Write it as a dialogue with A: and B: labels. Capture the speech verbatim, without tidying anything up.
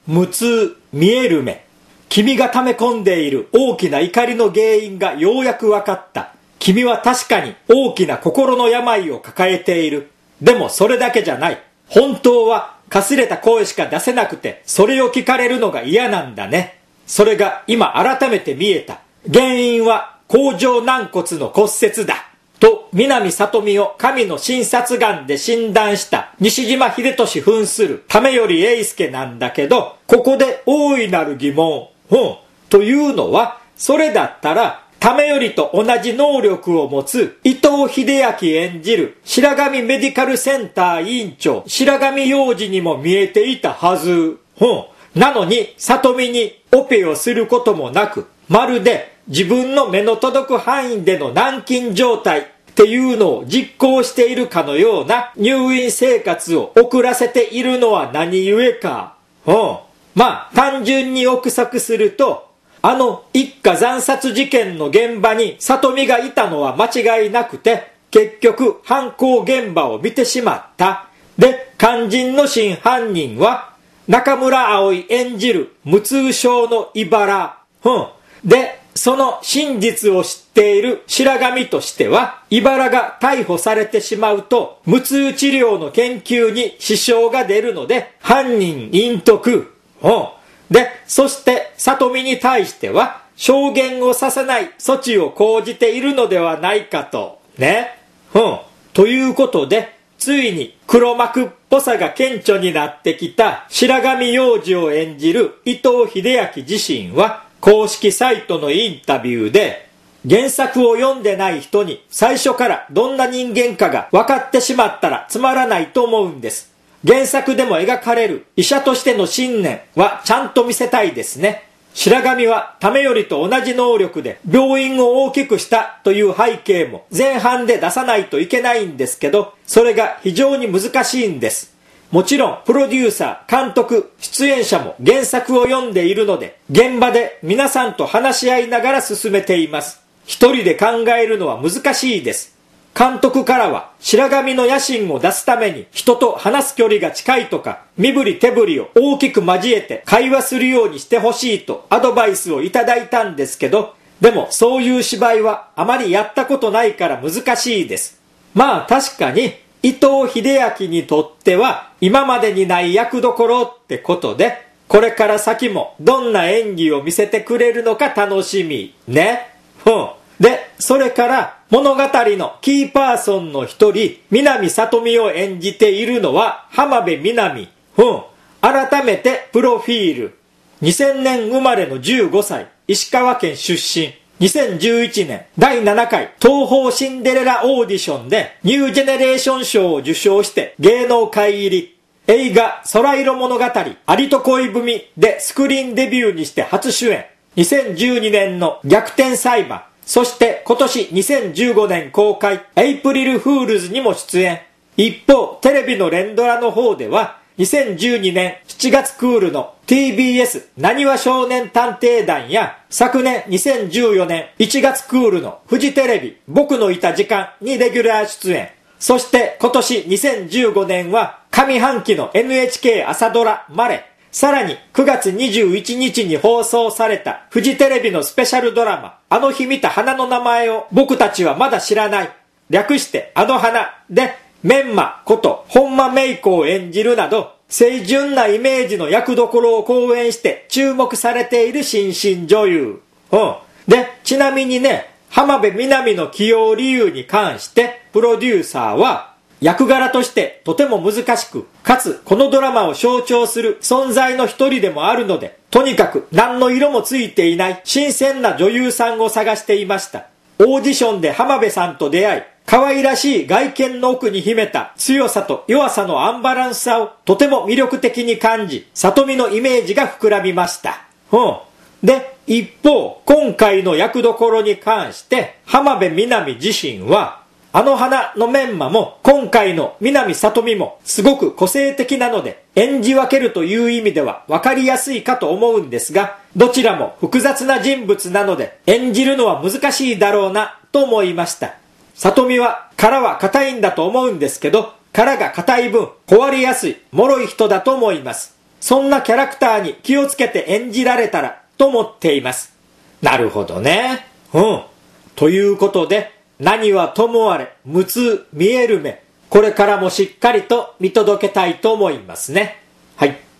A: 無痛、見える目。君が溜め込んでいる大きな怒りの原因がようやく分かった。君は確かに大きな心の病を抱えている。でもそれだけじゃない。本当はかすれた声しか出せなくて、それを聞かれるのが嫌なんだね。それが今改めて見えた。原因は甲状軟骨の骨折だ。と、南里美を神の診察眼で診断した西島秀俊扮する為頼英介なんだけど、ここで大いなる疑問。うん。というのは、それだったら、為頼と同じ能力を持つ伊藤英明演じる白神メディカルセンター委員長白神洋二にも見えていたはず。うん。なのに、里美にオペをすることもなく、まるで自分の目の届く範囲での軟禁状態っていうのを実行しているかのような入院生活を送らせているのは何故か。うん。まあ、単純に憶測すると、あの一家惨殺事件の現場に里美がいたのは間違いなくて、結局犯行現場を見てしまった。で、肝心の真犯人は、中村葵演じる無痛症の茨。うん。で、その真実を知っている白神としては、茨が逮捕されてしまうと、無痛治療の研究に支障が出るので、犯人隠匿。うん。で、そして里美に対しては、証言をさせない措置を講じているのではないかと。ね。うん。ということで、ついに黒幕っぽさが顕著になってきた白神洋二を演じる伊藤英明自身は、公式サイトのインタビューで、原作を読んでない人に最初からどんな人間かが分かってしまったらつまらないと思うんです。原作でも描かれる医者としての信念はちゃんと見せたいですね。白神は為頼と同じ能力で病院を大きくしたという背景も前半で出さないといけないんですけど、それが非常に難しいんです。もちろんプロデューサー、監督、出演者も原作を読んでいるので、現場で皆さんと話し合いながら進めています。一人で考えるのは難しいです。監督からは白神の野心を出すために人と話す距離が近いとか、身振り手振りを大きく交えて会話するようにしてほしいとアドバイスをいただいたんですけど、でもそういう芝居はあまりやったことないから難しいです。まあ確かに伊藤英明にとっては今までにない役どころってことで、これから先もどんな演技を見せてくれるのか楽しみね。うん。で、それから物語のキーパーソンの一人、南里美を演じているのは浜辺美波。うん。改めてプロフィール。にせんねん生まれのじゅうごさい、石川県出身。にせんじゅういちねんだいななかい東宝シンデレラオーディションでニュージェネレーション賞を受賞して芸能界入り。映画空色物語アリと恋文でスクリーンデビューにして初主演。にせんじゅうにねんの逆転裁判。そして今年にせんじゅうごねん公開エイプリルフールズにも出演。一方テレビの連ドラの方ではにせんじゅうにねんしちがつクールの ティービーエス なにわ少年探偵団や昨年にせんじゅうよねんいちがつクールのフジテレビ僕のいた時間にレギュラー出演。そして今年にせんじゅうごねんは上半期の エヌエイチケー 朝ドラマレ。さらにくがつにじゅういちにちに放送されたフジテレビのスペシャルドラマあの日見た花の名前を僕たちはまだ知らない。略してあの花でメンマこと本間メイコを演じるなど清純なイメージの役どころを好演して注目されている新進女優。うん。で、ちなみにね、浜辺美波の起用理由に関してプロデューサーは役柄としてとても難しく、かつこのドラマを象徴する存在の一人でもあるので、とにかく何の色もついていない新鮮な女優さんを探していました。オーディションで浜辺さんと出会い、可愛らしい外見の奥に秘めた強さと弱さのアンバランスさをとても魅力的に感じ、里美のイメージが膨らみました。うん。で、一方、今回の役どころに関して、浜辺美波自身は、あの花のメンマも今回の南里美もすごく個性的なので演じ分けるという意味では分かりやすいかと思うんですが、どちらも複雑な人物なので演じるのは難しいだろうなと思いました。里美は殻は硬いんだと思うんですけど、殻が硬い分壊れやすい脆い人だと思います。 そんなキャラクターに気をつけて演じられたらと思っています。なるほどね。うん。ということで、何はともあれ、無痛見える目、これからもしっかりと見届けたいと思いますね。はい。